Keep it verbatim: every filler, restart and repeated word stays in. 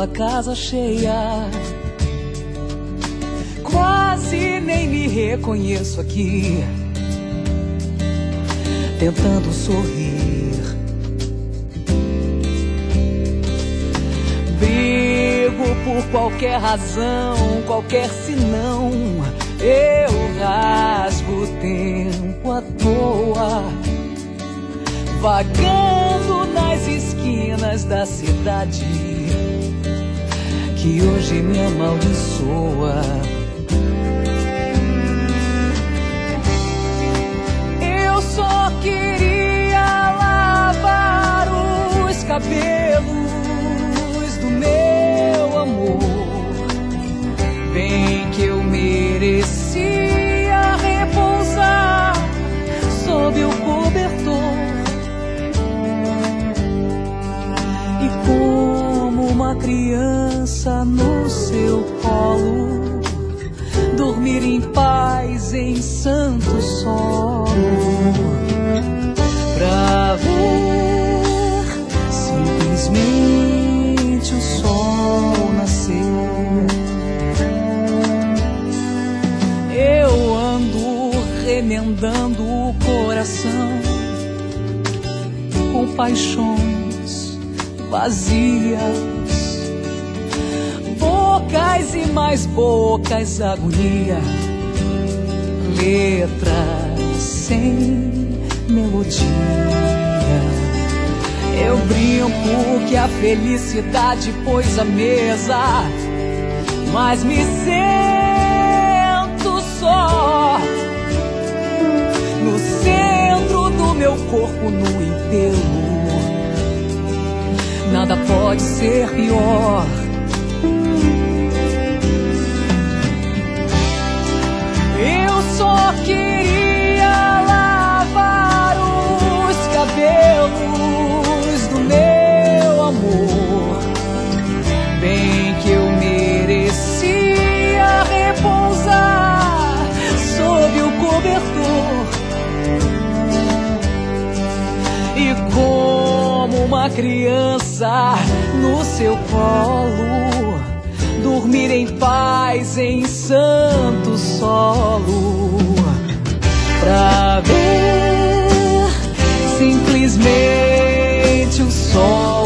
a casa cheia. Quase nem me reconheço aqui, tentando sorrir. Brigo por qualquer razão, qualquer senão. Eu rasgo o tempo à toa, vagando nas esquinas da cidade que hoje me amaldiçoa. Eu só queria lavar os cabelos do meu amor, bem que eu merecia repousar sob o cobertor. E como uma criança no seu colo, dormir em paz em santo solo, pra ver simplesmente o sol nascer. Eu ando remendando o coração com paixões vazias, bocas e mais bocas, agonia, letras sem melodia. Eu brinco que a felicidade pôs à mesa, mas me sento só no centro do meu corpo, no enterro. Nada pode ser pior. Eu só queria lavar os cabelos do meu amor, bem que eu merecia repousar sob o cobertor. E como uma criança no seu colo, dormir em paz em santo solo, pra ver simplesmente o sol